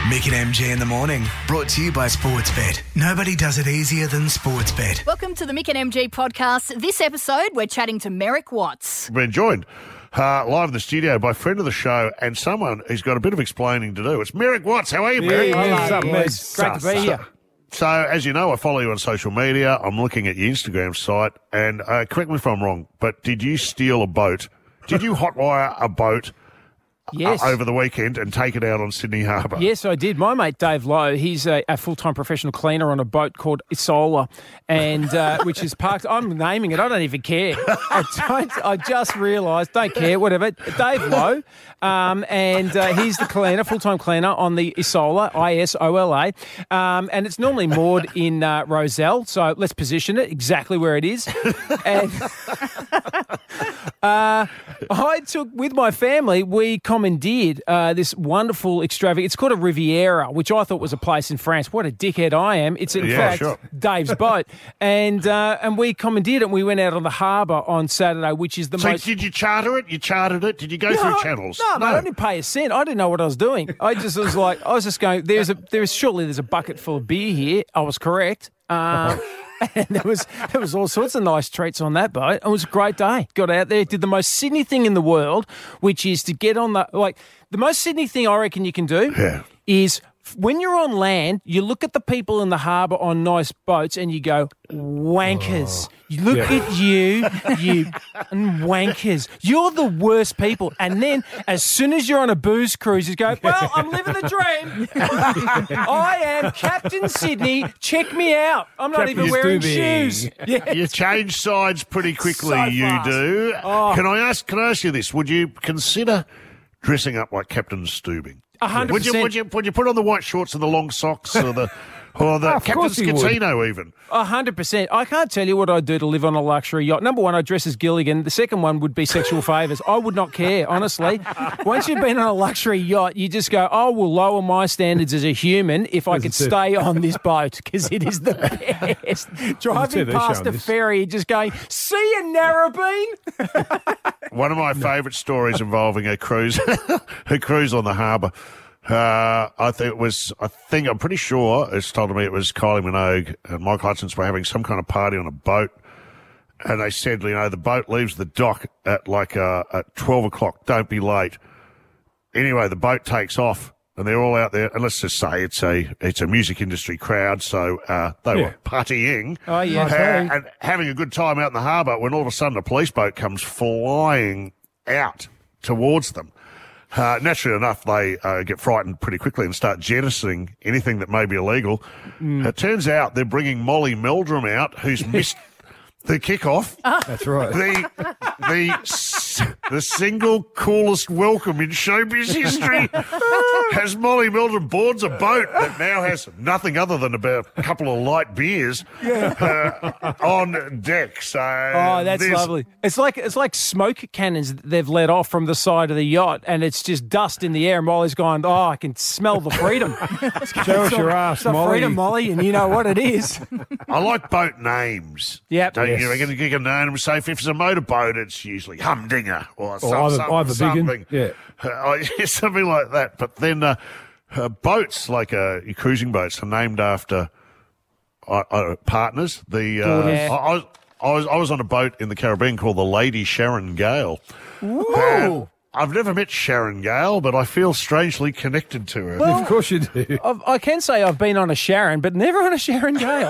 Mick and MG in the morning, brought to you by Sportsbet. Nobody does it easier than Sportsbet. Welcome to the Mick and MG podcast. This episode, we're chatting to Merrick Watts. We're joined live in the studio by friend of the show and someone who's got a bit of explaining to do. It's Merrick Watts. How are you, Merrick? What's up, Mick? Great to be here. So, as you know, I follow you on social media. I'm looking at your Instagram site, and correct me if I'm wrong, but did you steal a boat? Did you hotwire a boat? Yes. Over the weekend and take it out on Sydney Harbour? Yes, I did. My mate Dave Lowe, he's a full-time professional cleaner on a boat called Isola, and which is parked. I'm naming it. I don't even care. I just realised. Don't care. Whatever. Dave Lowe, and he's the cleaner, full-time cleaner on the Isola, Isola, and it's normally moored in Rozelle. So let's position it exactly where it is. And I took with my family. We commandeered this wonderful extravagant. It's called a Riviera, which I thought was a place in France. What a dickhead I am! It's in fact Dave's boat, and we commandeered it. And we went out on the harbour on Saturday, which is the most. So did you charter it? You chartered it? Did you go through channels? No, mate, I didn't pay a cent. I didn't know what I was doing. I was just going. There's a bucket full of beer here. I was correct. And there was all sorts of nice treats on that boat. It was a great day. Got out there, did the most Sydney thing in the world, which is to get on the most Sydney thing I reckon you can do is when you're on land, you look at the people in the harbour on nice boats and you go, wankers. You look at you and wankers. You're the worst people. And then as soon as you're on a booze cruise, you go, well, I'm living the dream. I am Captain Sydney. Check me out. I'm not even wearing shoes. Yeah. You change sides pretty quickly, So you fast. do. Oh. Can I ask you this? Would you consider dressing up like Captain Stubing? 100%. Would you put on the white shorts and the long socks or the Captain Scatino even? 100%. I can't tell you what I'd do to live on a luxury yacht. Number one, I'd dress as Gilligan. The second one would be sexual favours. I would not care, honestly. Once you've been on a luxury yacht, you just go, I will lower my standards as a human if I could stay on this boat because it is the best. Driving past a ferry, just going, see you, Narrabeen. One of my favourite stories involving a cruise on the harbour. I'm pretty sure it's told me it was Kylie Minogue and Mike Hutchins were having some kind of party on a boat. And they said, the boat leaves the dock at at 12 o'clock. Don't be late. Anyway, the boat takes off and they're all out there. And let's just say it's a music industry crowd. So, they were partying. Oh, yeah. And having a good time out in the harbour when all of a sudden a police boat comes flying out towards them. Naturally enough, they get frightened pretty quickly and start jettisoning anything that may be illegal. It turns out they're bringing Molly Meldrum out, who's missed the kickoff. That's right. The single coolest welcome in showbiz history has Molly Meldrum boards a boat that now has nothing other than about a couple of light beers on deck. So that's lovely. It's like smoke cannons that they've let off from the side of the yacht, and it's just dust in the air. And Molly's going, I can smell the freedom. Show us your ass, Molly. Freedom, Molly, and you know what it is. I like boat names. Yep. Don't you reckon you can name them? Say if it's a motorboat, it's usually Humdinger or Either something. Yeah. Something like that. But then boats, like cruising boats, are named after partners. I was on a boat in the Caribbean called the Lady Sharon Gale. Ooh. I've never met Sharon Gale, but I feel strangely connected to her. Of course you do. I can say I've been on a Sharon, but never on a Sharon Gale.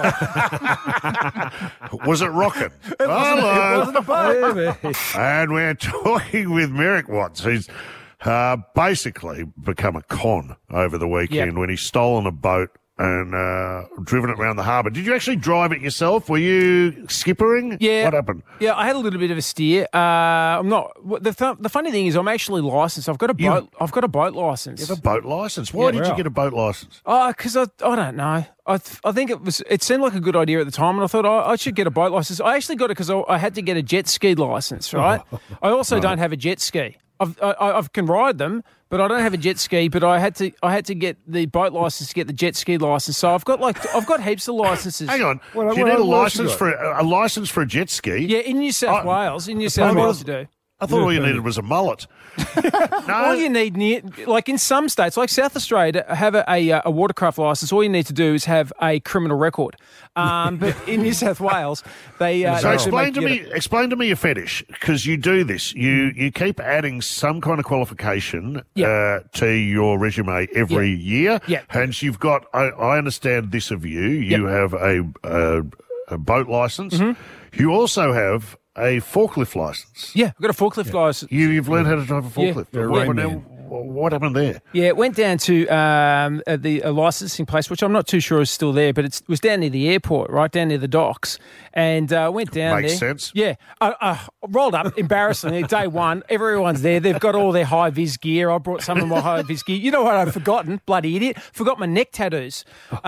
Was it rocking? Hello. It wasn't a boat. And we're talking with Merrick Watts, who's basically become a con over the weekend when he's stolen a boat and driven it around the harbour. Did you actually drive it yourself? Were you skippering? Yeah. What happened? Yeah, I had a little bit of a steer. I'm not. The funny thing is, I'm actually licensed. I've got a boat. I've got a boat license. You have a boat licence. Why did you get a boat licence? Oh, because I don't know. I think it seemed like a good idea at the time, and I thought I should get a boat license. I actually got it because I had to get a jet ski license, right? I also don't have a jet ski. I can ride them, but I don't have a jet ski. But I had to get the boat license to get the jet ski license. So I've got heaps of licenses. Hang on, do you need a license for a jet ski? Yeah, in New South Wales. In New South Wales, you do. I thought all you needed was a mullet. All you need, like in some states, like South Australia, to have a watercraft licence, all you need to do is have a criminal record. But in New South Wales, they... So explain to me your fetish, because you do this. You keep adding some kind of qualification to your resume every year. Yeah. And you've got, I understand this of you, you have a boat licence. Mm-hmm. You also have a forklift licence. Yeah, I've got a forklift licence. You've learned how to drive a forklift. Yeah. What happened there? Yeah, it went down to the licensing place, which I'm not too sure is still there, but it was down near the airport, right down near the docks. And went down Makes there. sense. Yeah. I rolled up, embarrassingly, day one. Everyone's there. They've got all their high-vis gear. I brought some of my high-vis gear. You know what I've forgotten? Bloody idiot. Forgot my neck tattoos. What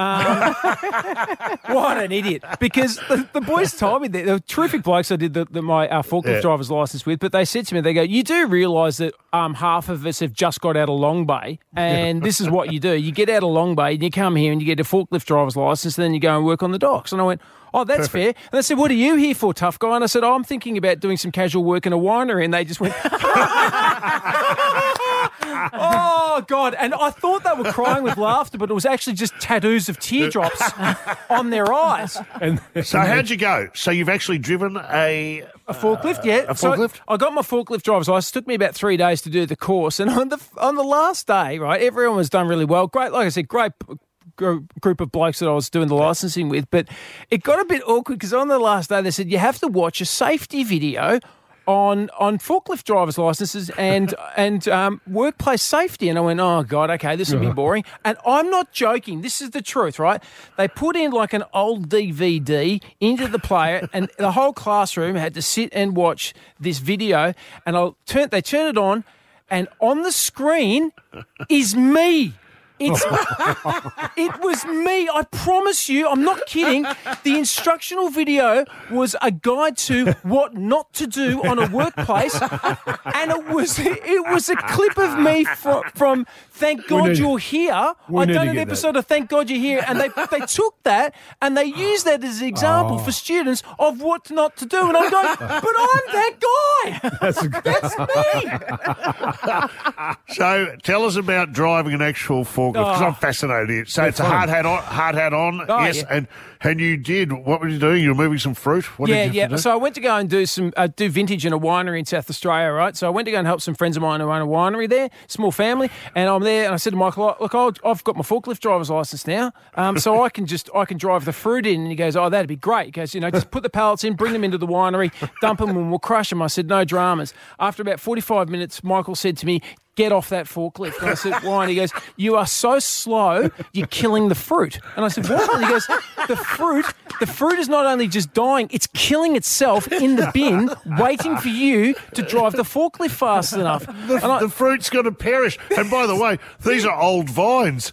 an idiot. Because the boys told me that they were terrific blokes I did my forklift driver's license with, but they said to me, they go, you do realise that half of us have just got out of Long Bay, and this is what you do. You get out of Long Bay and you come here and you get a forklift driver's license, and then you go and work on the docks. And I went, oh, that's fair. And they said, what are you here for, tough guy? And I said, I'm thinking about doing some casual work in a winery. And they just went, oh, God. And I thought they were crying with laughter, but it was actually just tattoos of teardrops on their eyes. So how'd you go? So you've actually driven a forklift, yeah. A forklift? So I got my forklift driver's license. It took me about 3 days to do the course. And on the last day, right, everyone was done really well. Great, like I said, great group of blokes that I was doing the licensing with. But it got a bit awkward because on the last day they said you have to watch a safety video on forklift driver's licenses and workplace safety. And I went, oh, God, okay, this will be boring. And I'm not joking. This is the truth, right? They put in like an old DVD into the player and the whole classroom had to sit and watch this video. And they turn it on, and on the screen is me. It was me. I promise you, I'm not kidding. The instructional video was a guide to what not to do on a workplace, and it was a clip of me from Thank God You're Here. I'd done an episode of Thank God You're Here, and they took that and they used that as an example for students of what not to do. And I'm going, but I'm that guy. That's me. So tell us about driving an actual forklift, because I'm fascinated. So it's a hard hat on, yes. Yeah. And you did, what were you doing? You were moving some fruit? What did you do? So I went to go and do vintage in a winery in South Australia, right? So I went to go and help some friends of mine who own a winery there, small family, and I'm there, and I said to Michael, look, I've got my forklift driver's license now, so I can drive the fruit in. And he goes, oh, that'd be great. He goes, just put the pallets in, bring them into the winery, dump them, and we'll crush them. I said, no dramas. After about 45 minutes, Michael said to me, get off that forklift. And I said, why? And he goes, you are so slow, you're killing the fruit. And I said, what? And he goes, the fruit is not only just dying, it's killing itself in the bin, waiting for you to drive the forklift fast enough. The fruit's going to perish. And by the way, these are old vines.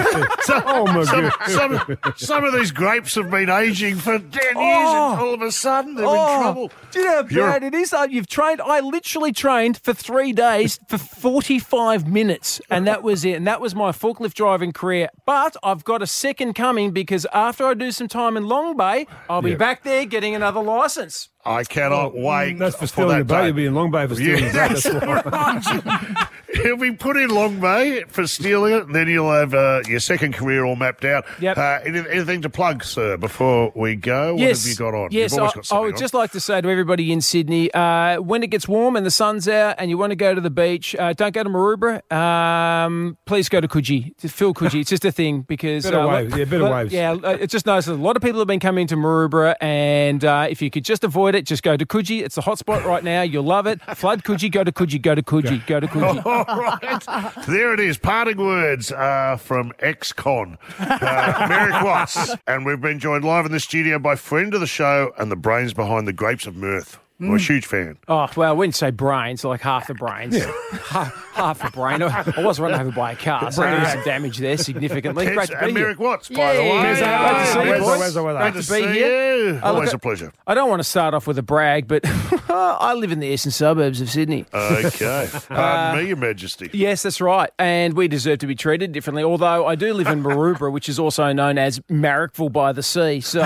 Some of these grapes have been aging for 10 years, and all of a sudden they're in trouble. Do you know how bad it is? I literally trained for 3 days for 45 minutes, and that was it. And that was my forklift driving career. But I've got a second coming, because after I do some time in Long Bay, I'll be back there getting another licence. I cannot wait. That's for stealing a boat. You'll be in Long Bay for stealing a boat. He'll be put in Long Bay for stealing it, and then you'll have your second career all mapped out. Yep. Anything to plug, sir, before we go? What have you got on? Yes, I would just like to say to everybody in Sydney, when it gets warm and the sun's out and you want to go to the beach, don't go to Maroubra. Please go to Coogee. Phil Coogee. It's just a thing, because... Better waves. Yeah, it just knows that a lot of people have been coming to Maroubra, and if you could just avoid it, just go to Coogee. It's the hot spot right now. You'll love it. Flood Coogee, go to Coogee, go to Coogee, go to Coogee. All right. There it is. Parting words from ex-con, Merrick Watts. And we've been joined live in the studio by friend of the show and the brains behind the Grapes of Mirth. I'm a huge fan. Oh, well, I wouldn't say brains, like half the brains. Half the brain. I was run over by a car, so there was some damage there significantly. Great to be Merrick here. Watts, by the way. Great to see you, boys. Great to be here. Always a pleasure. I don't want to start off with a brag, but I live in the eastern suburbs of Sydney. Okay. Pardon me, Your Majesty. Yes, that's right. And we deserve to be treated differently, although I do live in Maroubra, which is also known as Marrickville by the Sea. So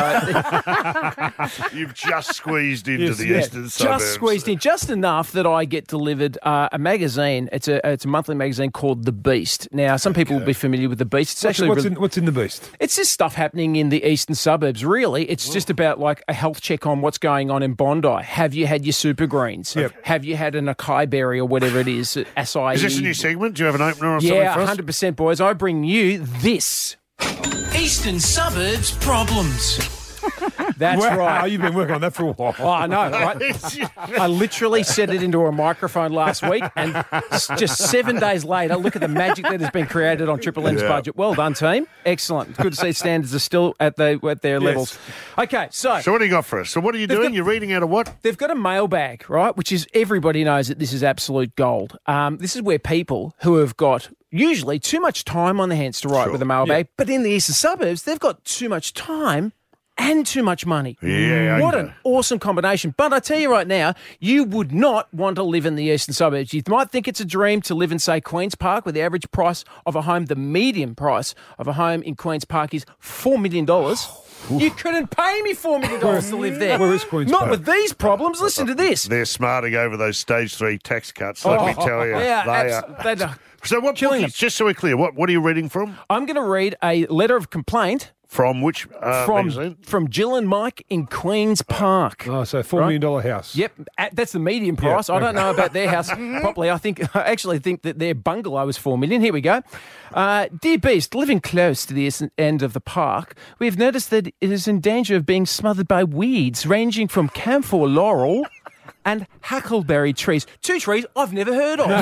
You've just squeezed into the eastern suburbs. just squeezed in, just enough that I get delivered a magazine. It's a monthly magazine called The Beast. Now, some people will be familiar with The Beast. It's What's in the Beast? It's just stuff happening in the eastern suburbs, really. It's just about like a health check on what's going on in Bondi. Have you had your super greens? Yep. Have you had an acai berry or whatever it is, acai? Is this a new segment? Do you have an opener or Yeah, something for us? 100%, boys. I bring you this. Eastern Suburbs Problems. That's Wow, right. you've been working on that for a while. Oh, I know, right? I literally set it into a microphone last week, and just 7 days later, look at the magic that has been created on Triple M's budget. Well done, team. Excellent. It's good to see standards are still at their levels. Okay, so So what do you got for us? So what are you doing? You're reading out of what? they've got a mailbag, right? Which is, everybody knows that this is absolute gold. This is where people who have got usually too much time on their hands to write with a mailbag, but in the eastern suburbs, they've got too much time and too much money. Yeah, What okay. an awesome combination. But I tell you right now, you would not want to live in the eastern suburbs. You might think it's a dream to live in, say, Queen's Park, where the average price of a home, the median price of a home in Queen's Park is $4 million. You couldn't pay me $4 million to live there. Where is Queen's Not Park? with these problems. Listen to this. They're smarting over those stage 3 tax cuts, let me tell you. Yeah, They are. So what killing book is, just so we're clear, what are you reading from? I'm going to read a letter of complaint From which magazine? from Jill and Mike in Queen's Park. Oh, so $4 million house. Yep, that's the median price. I don't know about their house properly. I actually think that their bungalow is $4 million. Here we go. Dear Beast, living close to the end of the park, we have noticed that it is in danger of being smothered by weeds ranging from camphor laurel and hackleberry trees. 2 trees I've never heard of.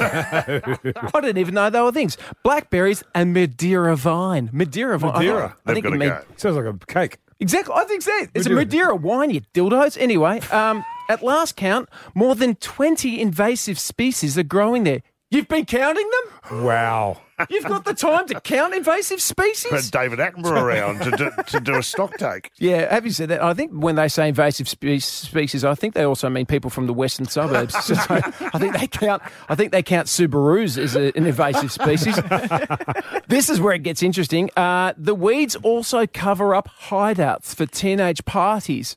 I didn't even know they were things. Blackberries and Madeira vine. Madeira vine. Madeira. I think They've it gotta means go. Sounds like a cake. exactly. I think so. It's a Madeira. Madeira wine, you dildos. Anyway, at last count, more than 20 invasive species are growing there. You've been counting them? Wow. You've got the time to count invasive Had species? David Attenborough around to do a stock take. Yeah, having said that, I think when they say invasive species, I think they also mean people from the western suburbs. So I think they count Subarus as an invasive species. This is where it gets interesting. The weeds also cover up hideouts for teenage parties.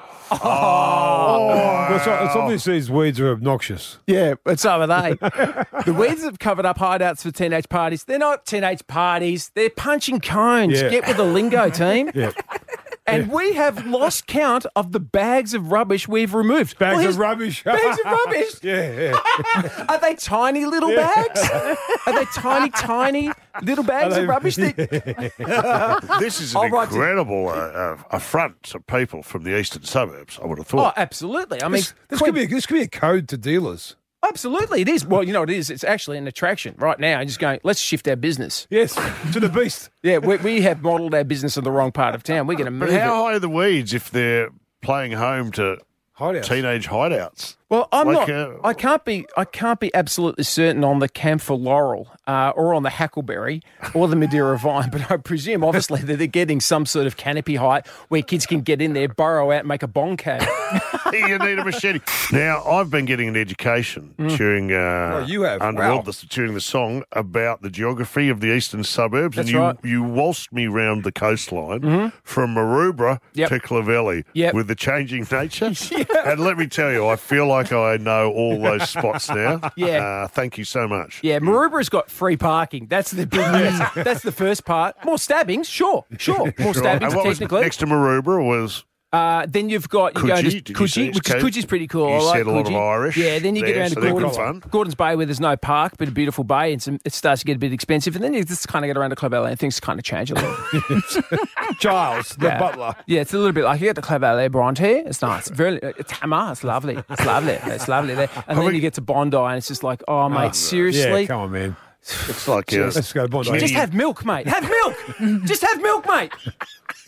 Well, it's obvious these weeds are obnoxious. Yeah, but so are they. The weeds have covered up hideouts for teenage parties. They're not teenage parties. They're punching cones. Yeah. Get with the lingo, team. Yeah. And we have lost count of the bags of rubbish we've removed. Bags Well, of rubbish. Bags of rubbish. Yeah. Are they tiny little bags? Are they tiny little bags of rubbish? This is an I'll write to- incredible affront to people from the eastern suburbs, I would have Oh, thought. absolutely. I mean, This could be a code to dealers. absolutely, it is. Well, you know what it is? It's actually an attraction right now. Just going, let's shift our business. Yes, to the beast. Yeah, we have modelled our business in the wrong part of town. We're going to move But how it. high are the weeds if they're playing home to Hideouts. teenage hideouts? Well, I'm Like, not. I can't be absolutely certain on the camphor laurel or on the hackleberry or the Madeira vine, but I presume obviously that they're getting some sort of canopy height where kids can get in there, burrow out, and make a bong cave. You need a machete. Now, I've been getting an education during you have? Underworld, Wow. during the song about the geography of the eastern suburbs, That's and right. you waltzed me round the coastline from Maroubra Yep. to Clovelly Yep. with the changing nature. And let me tell you, I feel like I know all those spots now. Yeah. Thank you so much. Yeah, Maroubra's got free parking. That's the big news. That's the first part. More stabbings, sure. More stabbings, And what was technically. next to Maroubra was Then you've got you go Coogee, to did you say Coogee, it's which is called? Coogee's pretty cool. You I like said a lot of Coogee. Irish Yeah, then you get there, around so to they're good Gordon's, fun. Gordon's Bay where there's no park, but a beautiful bay, and it starts to get a bit expensive. And then you just kind of get around to Clovelly and things kind of change a little. Giles, the butler. Yeah, it's a little bit like you get the Clovelly Bront here. It's nice. It's hammer. It's lovely. It's lovely there. And then you get to Bondi, and it's just like, oh mate, seriously. Yeah, come on, man. it's like Let's go to Bondi. Just have milk, mate. Have milk. Just have milk, mate.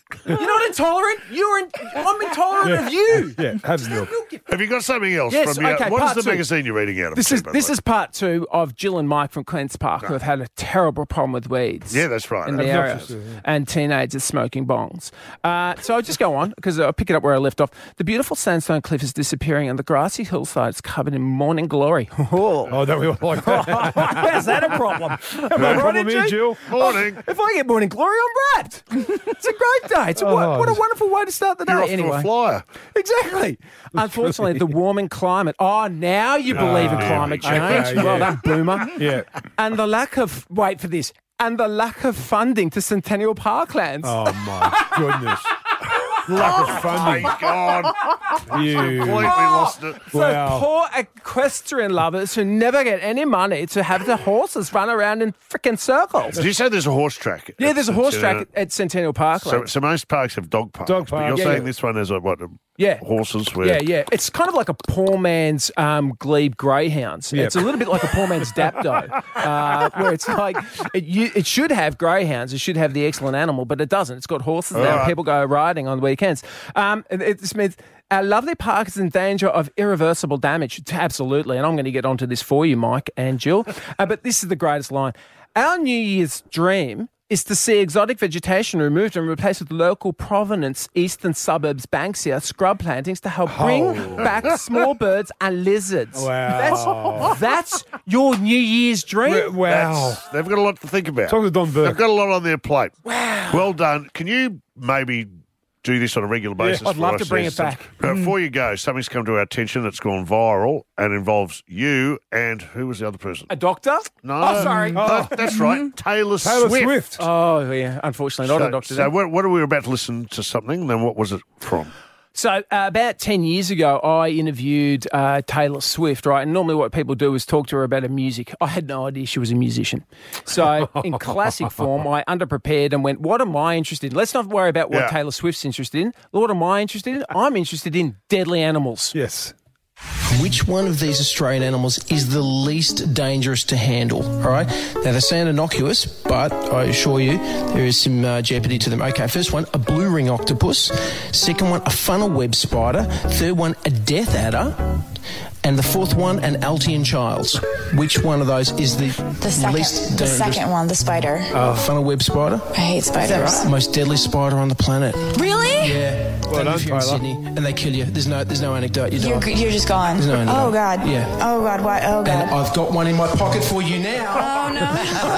You're not intolerant. I'm intolerant of you. Yeah, have milk. Have you got something else Yes, from your... okay, What is part the two. magazine you're reading out of? This too, by the is way? part 2 of Jill and Mike from Cleanse Park, who have had a terrible problem with weeds. Yeah, that's right. In the area, Obnoxious, yeah. and teenagers smoking bongs. So I'll just go on because I'll pick it up where I left off. The beautiful sandstone cliff is disappearing, and the grassy hillside is covered in morning glory. Oh, don't we all like that? How's that a problem? Am I right, Problem here, G? Jill? Morning. If I get morning glory, I'm wrapped. It's a great day. It's what a wonderful way to start the day. You're off anyway. to a flyer. Exactly. Unfortunately, the warming climate. Oh, now you believe in climate change. okay, Well yeah. done, boomer. Yeah. And the lack of, wait for this, and the lack of funding to Centennial Parklands. Oh, my goodness. Lack of funding. My God. You. Completely lost it. So Wow. poor equestrian lovers who never get any money to have the horses run around in frickin' circles. Did you say there's a horse track? Yeah, there's a horse Centennial? track at Centennial Parklands. So most parks have dog parks. Dog But park, you're yeah, saying yeah. this one has Yeah. horses where... Yeah, yeah. It's kind of like a poor man's glebe greyhounds. Yep. It's a little bit like a poor man's Dapto, where it's like it should have greyhounds. It should have the excellent animal, but it doesn't. It's got horses now. right. People go riding on weekends. This means our lovely park is in danger of irreversible damage. Absolutely. And I'm going to get onto this for you, Mike and Jill. But this is the greatest line. Our New Year's dream is to see exotic vegetation removed and replaced with local provenance eastern suburbs Banksia scrub plantings to help bring back small birds and lizards. Wow. That's your New Year's dream. Wow. They've got a lot to think about. Talk to Don Burke. They've got a lot on their plate. Wow. Well done. Can you maybe do this on a regular basis? I'd for love us? to bring There's it back. Before you go, something's come to our attention that's gone viral and involves you and who was the other person? A doctor? No. Oh, sorry. That's right. Taylor Taylor Swift. Swift. Oh, yeah. Unfortunately, not a doctor. So what are we about to listen to something? Then what was it from? So about 10 years ago, I interviewed Taylor Swift, right? And normally what people do is talk to her about her music. I had no idea she was a musician. So in classic form, I underprepared and went, what am I interested in? Let's not worry about what Yeah. Taylor Swift's interested in. What am I interested in? I'm interested in deadly animals. Yes. Which one of these Australian animals is the least dangerous to handle? All right. Now, they sound innocuous, but I assure you there is some jeopardy to them. Okay, first one, a blue ring octopus. Second one, a funnel web spider. Third one, a death adder. And the fourth one, an Altian Childs. Which one of those is the least The dangerous? second one, the spider. Funnel web spider. I hate spiders. Most deadly spider on the planet. Really? Yeah. Well They done, live here in Tyler. Sydney, and they kill you. There's no anecdote. You die. You're just gone. There's no anecdote. Oh God. Yeah. Oh God. What? Oh And God. I've got one in my pocket for you now. Oh no.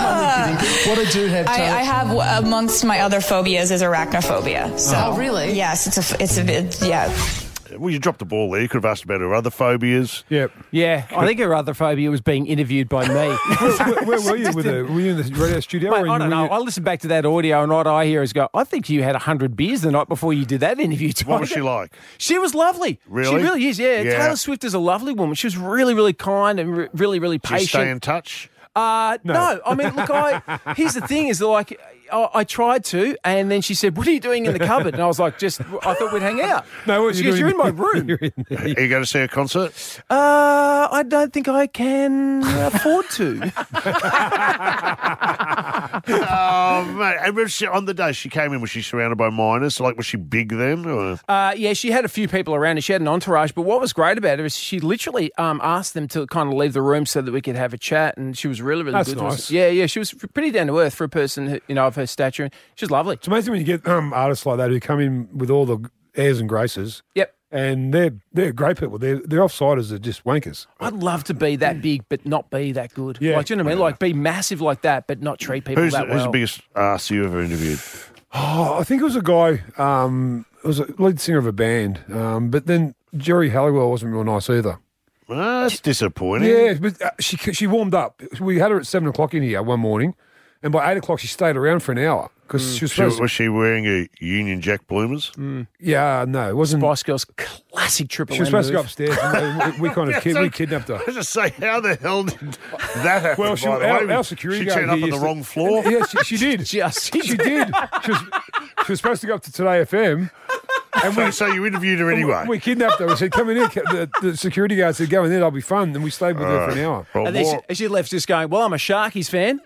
What I do have, I Taylor, have amongst my other phobias is arachnophobia. So Oh, really? Yes, it's a bit. Yeah. Well, you dropped the ball there. You could have asked about her other phobias. Yep. Yeah, I think her other phobia was being interviewed by me. Where were you with her? Were you in the radio studio? Mate, or I don't know. I listened back to that audio, and what I hear is go, I think you had 100 beers the night before you did that interview. What was she like? She was lovely. Really? She really is, yeah. Yeah. Taylor Swift is a lovely woman. She was really, really kind and really, really Did you patient. stay in touch? No. I mean, look, here's the thing is like, I tried to, and then she said, what are you doing in the cupboard? And I was like, I thought we'd hang out. No, what she you goes, doing? you're in my room. Are you going to see a concert? I don't think I can afford to. Oh, mate. And was she, on the day she came in, was she surrounded by minors? Like, was she big then? Or? Yeah, she had a few people around her. She had an entourage. But what was great about her is she literally asked them to kind of leave the room so that we could have a chat. And she was really, really That's good to us. nice. Yeah. She was pretty down to earth for a person, who, of her stature. She was lovely. It's amazing when you get artists like that who come in with all the airs and graces. Yep. And they're great people. Their offsiders are just wankers. I'd love to be that big, but not be that good. Yeah. Like, do you know what I mean? Like, be massive like that, but not treat people Who's that the well. biggest ass you ever interviewed? Oh, I think it was a guy. It was a lead singer of a band. But then Jerry Halliwell wasn't real nice either. Well, that's disappointing. Yeah, but she warmed up. We had her at 7 o'clock in here one morning, and by 8 o'clock she stayed around for an hour because she was supposed Was she wearing a Union Jack bloomers? Yeah, no, it wasn't. Spice Girls classic triple She was M supposed to go move. upstairs. And we kind of we kidnapped her. I was just say, how the hell did that happen? Well, by the way? our security she guard turned up here on the used to- wrong floor. Yeah, she did. Just She did. She was supposed to go up to Today FM, So you interviewed her anyway. We kidnapped her. We said, come in here. The security guard said, go in there, that'll be fun. And we stayed with her for an hour. Well, And then she left just going, well, I'm a Sharkies fan.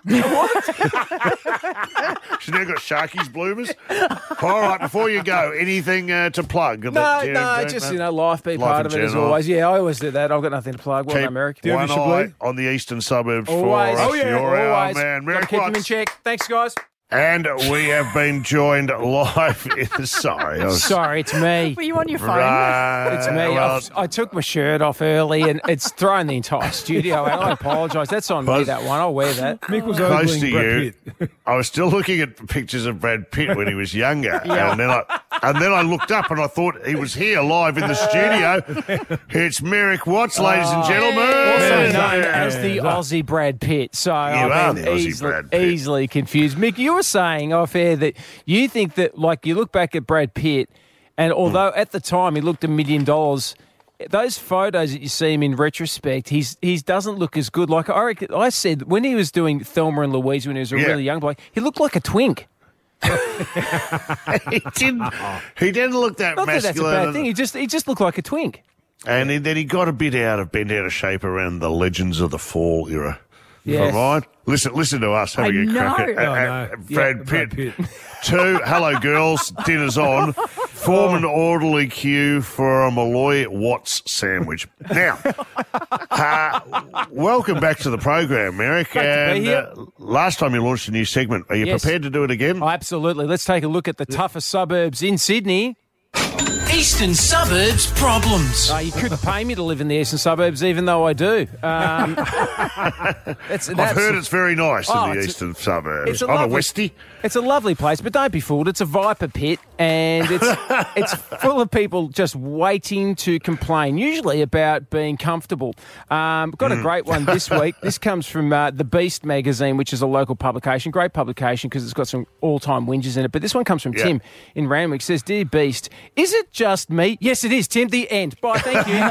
she's now got Sharkies bloomers. All right, before you go, anything to plug? No, just, life be part of it as always. Yeah, I always do that. I've got nothing to plug. Well, Keep American. one eye on the eastern suburbs Always. for us. Oh, yeah. You're our Always. man. Gotta Merrick keep them in Watts. check. Thanks, guys. And we have been joined live. Sorry, it's me. Were you on your phone? Right, It's me. well, I took my shirt off early and it's thrown the entire studio out. I apologise. That's on me, that one. I'll wear that. Mick was close to ogling Brad you. Pitt. I was still looking at pictures of Brad Pitt when he was younger, and then I looked up and I thought he was here live in the studio. It's Merrick Watts, ladies and gentlemen. Also known as the Aussie Brad Pitt. So are the Aussie Brad Pitt. easily confused. Mick, you were saying off air that you think that, like, you look back at Brad Pitt, and although at the time he looked $1 million, those photos that you see him in retrospect, he doesn't look as good. Like I said, when he was doing Thelma and Louise when he was a really young bloke, he looked like a twink. He didn't look that Not that masculine. that's a bad thing. He just looked like a twink. And then he got a bit bent out of shape around the Legends of the Fall era. Yes. Right? Listen to us having a crack at Brad Pitt. 2, hello girls, dinner's on. Form an orderly queue for a Malloy Watts sandwich. Now, welcome back to the program, Merrick. Great to be here. Last time you launched a new segment. Are you prepared to do it again? Oh, absolutely. Let's take a look at the toughest suburbs in Sydney. Eastern Suburbs problems. You couldn't pay me to live in the eastern suburbs, even though I do. I've heard it's very nice in the eastern suburbs. I'm a Westie. It's a lovely place, but don't be fooled. It's a viper pit, and it's full of people just waiting to complain, usually about being comfortable. Got a great one this week. This comes from The Beast magazine, which is a local publication. Great publication because it's got some all-time whinges in it. But this one comes from Tim in Randwick. Says, Dear Beast, is it just me? Yes, it is, Tim. The end. Bye, thank you.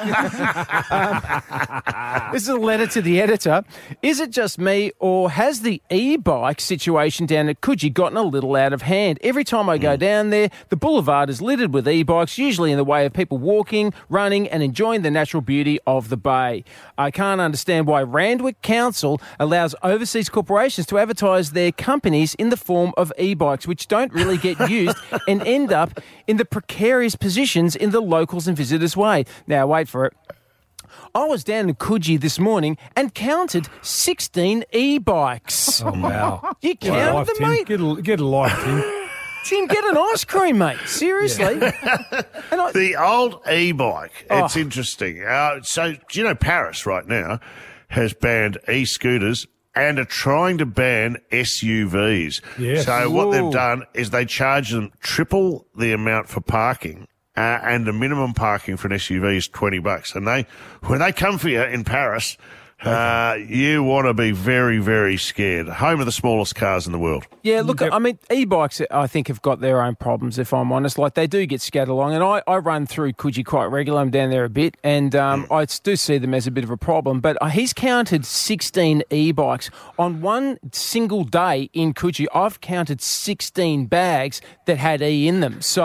This is a letter to the editor. Is it just me, or has the e-bike situation down at Coogee gotten a little out of hand? Every time I go down there, the boulevard is littered with e-bikes, usually in the way of people walking, running and enjoying the natural beauty of the bay. I can't understand why Randwick Council allows overseas corporations to advertise their companies in the form of e-bikes, which don't really get used and end up in the precarious positions in the locals and visitors' way. Now, wait for it. I was down in Coogee this morning and counted 16 e-bikes. Oh, wow. You counted them, mate? Get a life, Tim. Tim, get an ice cream, mate. Seriously. The old e-bike. It's interesting. So, do you know Paris right now has banned e-scooters and are trying to ban SUVs. Yes. So what they've done is they charge them triple the amount for parking. And the minimum parking for an SUV is $20. And when they come for you in Paris, you want to be very, very scared. Home of the smallest cars in the world. Yeah, look, I mean, e-bikes, I think, have got their own problems, if I'm honest. Like, they do get scattered along. And I run through Coogee quite regularly. I'm down there a bit. And I do see them as a bit of a problem. But he's counted 16 e-bikes. On one single day in Coogee, I've counted 16 bags that had E in them. So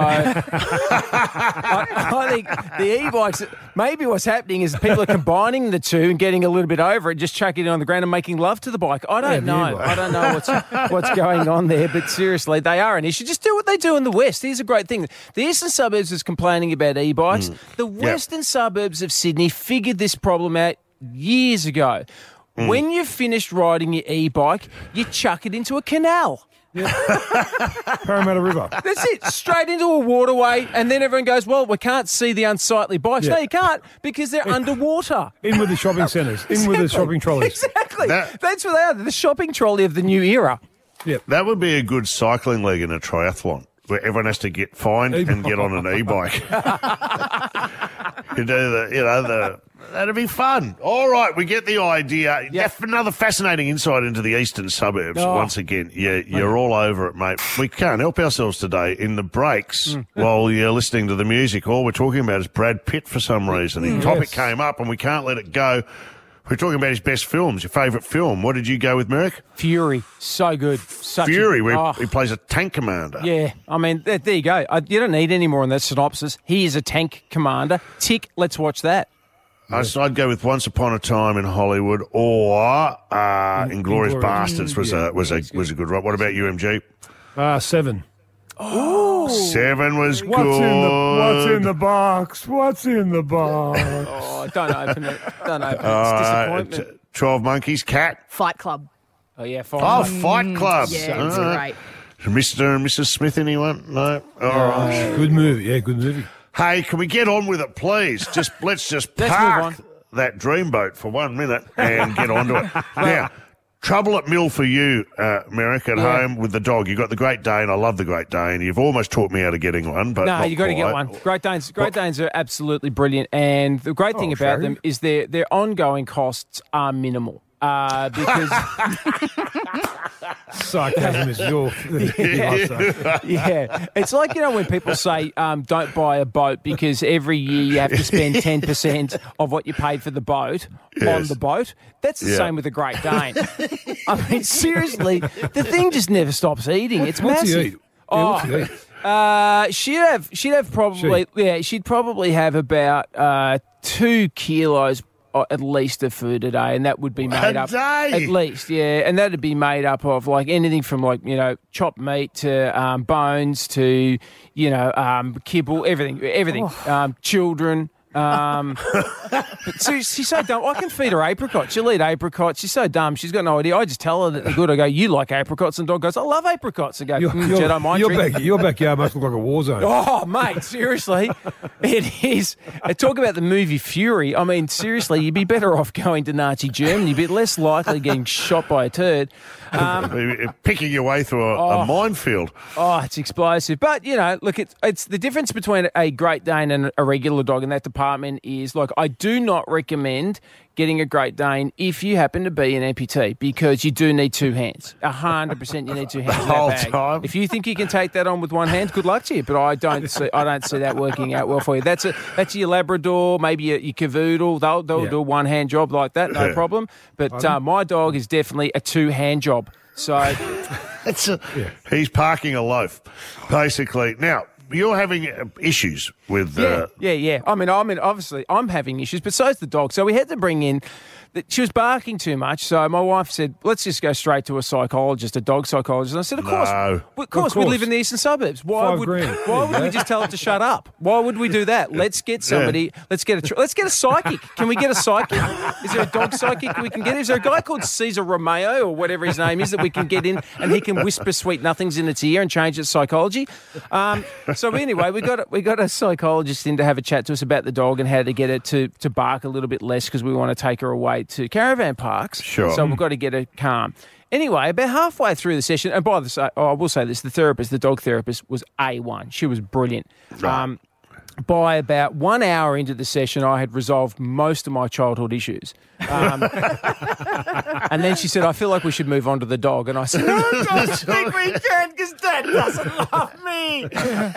I think the e-bikes, maybe what's happening is people are combining the two and getting a little bit over it, just chucking it on the ground and making love to the bike. I don't know. I don't know what's going on there, but seriously, they are an issue. Just do what they do in the West. Here's a great thing. The eastern suburbs is complaining about e-bikes. The western suburbs of Sydney figured this problem out years ago. When you've finished riding your e-bike, you chuck it into a canal. Parramatta River. That's it. Straight into a waterway, and then everyone goes, well, we can't see the unsightly bikes. No, you can't, because they're underwater. In with the shopping centres. In with the shopping trolleys. Exactly. That's what they are. They're the shopping trolley of the new era. Yep. That would be a good cycling league in a triathlon, where everyone has to get fined and get on an e-bike. That'd be fun. All right, we get the idea. Yep. Another fascinating insight into the eastern suburbs. Once again, you're all over it, mate. We can't help ourselves today. In the breaks, while you're listening to the music, all we're talking about is Brad Pitt for some reason. The topic came up, and we can't let it go We're talking about his best films. Your favourite film? What did you go with, Merrick? Fury, so good. Fury, where he plays a tank commander. Yeah, I mean, there you go. You don't need any more on that synopsis. He is a tank commander. Tick, let's watch that. I'd go with Once Upon a Time in Hollywood or Inglourious Bastards was a good one. What about you, MG? 7. Oh, 7 was good. What's in the box? What's in the box? Oh, don't open it. Don't open it. It's disappointment. 12 Monkeys, Cat. Fight Club. Oh, yeah, Fight Club. Yeah, it's great. Mr. and Mrs. Smith, anyone? No? All right. Good movie. Yeah, good movie. Hey, can we get on with it, please? Let's Let's park move that dreamboat for 1 minute and get onto it. Now, trouble at mill for you, Merrick, at home with the dog. You got the Great Dane. I love the Great Dane. You've almost taught me how to getting one, but no, not you got to get quite. one. Great Danes are absolutely brilliant, and the great thing about them is their ongoing costs are minimal. Because sarcasm is your yeah, it's like when people say don't buy a boat because every year you have to spend 10% of what you paid for the boat on the boat. That's the same with the Great Dane. I mean, seriously, the thing just never stops eating. It's What's massive. he eat? What's he eat? She'd have probably she'd probably have about 2 kilos at least of food a day, and that would be made up at least, and that'd be made up of like anything from chopped meat to bones to kibble, everything. Children. But she's so dumb. I can feed her apricots. She'll eat apricots. She's so dumb. She's got no idea. I just tell her that they're good. I go, you like apricots? And the dog goes, I love apricots. I go, Jedi mind trick. Your backyard must look like a war zone. Oh, mate, seriously. It is. Talk about the movie Fury. I mean, seriously, you'd be better off going to Nazi Germany. You'd be less likely getting shot by a turd. Picking your way through a minefield. Oh, it's explosive. But, look, it's the difference between a Great Dane and a regular dog in that department is, like, I do not recommend getting a Great Dane if you happen to be an amputee because you do need 2 hands. 100% you need 2 hands. The whole time. If you think you can take that on with 1 hand, good luck to you. But I don't see that working out well for you. That's your Labrador, maybe your Cavoodle. They'll do a 1-hand job like that, no problem. But my dog is definitely a 2-hand job. So he's parking a loaf, basically. Now, you're having issues with... Yeah. I mean, obviously, I'm having issues, but so's the dog. So we had to bring in... She was barking too much, so my wife said, let's just go straight to a psychologist, a dog psychologist. And I said, of course, we live in the eastern suburbs. Why would we just tell her to shut up? Why would we do that? Let's get somebody, let's get a psychic. Can we get a psychic? Is there a dog psychic we can get? Is there a guy called Cesar Romeo or whatever his name is that we can get in and he can whisper sweet nothings in its ear and change its psychology? So anyway, we got a psychologist in to have a chat to us about the dog and how to get it to bark a little bit less because we want to take her away to caravan parks. Sure. So we've got to get her calm. Anyway, about halfway through the session, and I will say this, the dog therapist was A1. She was brilliant. Right. By about 1 hour into the session, I had resolved most of my childhood issues. And then she said, I feel like we should move on to the dog. And I said, no, I don't think we can because Dad doesn't love me.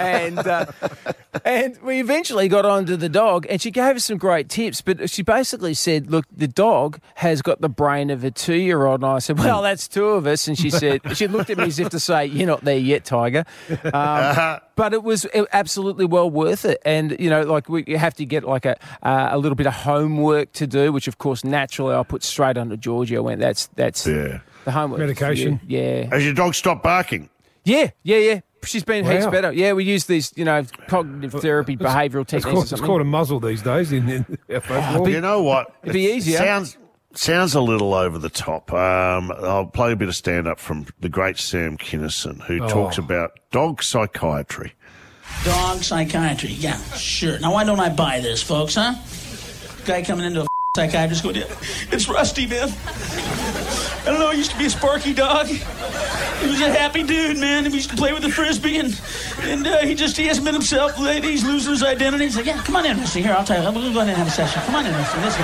And we eventually got on to the dog and she gave us some great tips. But she basically said, look, the dog has got the brain of a 2-year-old. And I said, well, that's 2 of us. And she said, she looked at me as if to say, you're not there yet, Tiger. But it was absolutely well worth it. And, we have to get like a little bit of homework to do, which, of course, naturally I put straight under Georgie. I went, that's the homework. Medication. Yeah. Has your dog stopped barking? Yeah. She's been heaps better. Yeah, we use these, cognitive therapy, behavioural techniques or something. It's called a muzzle these days. You know what? It'd be easier. Sounds a little over the top. I'll play a bit of stand-up from the great Sam Kinison, who talks about dog psychiatry. Dog psychiatry, yeah, sure. Now, why don't I buy this, folks, huh? Guy coming into a psychiatrist going, it's Rusty, man. I don't know, he used to be a sparky dog. He was a happy dude, man. He used to play with the Frisbee, and he hasn't been himself lately. He's losing his identity. He's like, yeah, come on in, Rusty. Here, I'll tell you. We're going to go ahead and have a session. Come on in, Rusty. Listen.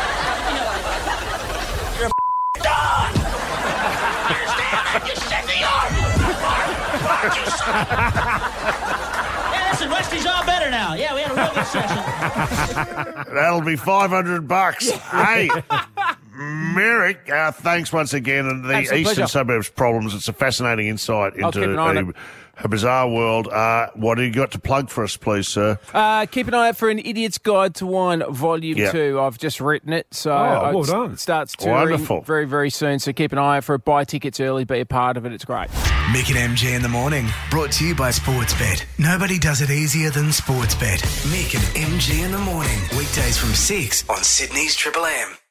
You're a dog! Understand? You said the yard! Listen, Rusty's all better now. Yeah, we had a real good session. That'll be $500. Hey, Merrick, thanks once again. And the Absolute Eastern pleasure. Suburbs Problems, it's a fascinating insight I'll keep an into eye on a bizarre world. What do you got to plug for us, please, sir? Keep an eye out for An Idiot's Guide to Wine, Volume 2. I've just written it, so well done. it starts touring Wonderful. very, very soon. So keep an eye out for it. Buy tickets early, be a part of it. It's great. Mick and MG in the morning. Brought to you by Sportsbet. Nobody does it easier than Sportsbet. Mick and MG in the morning. Weekdays from 6 on Sydney's Triple M.